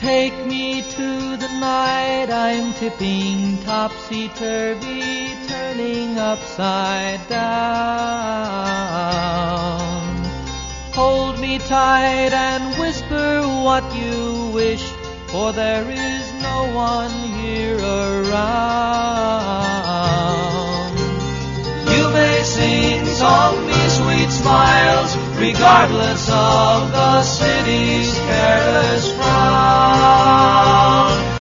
Take me to the night I'm tipping topsy-turvy, turning upside down. Hold me tight and whisper what you wish, for there is no one here around. You may sing, song me sweet smiles, regardless of the city's careless frown.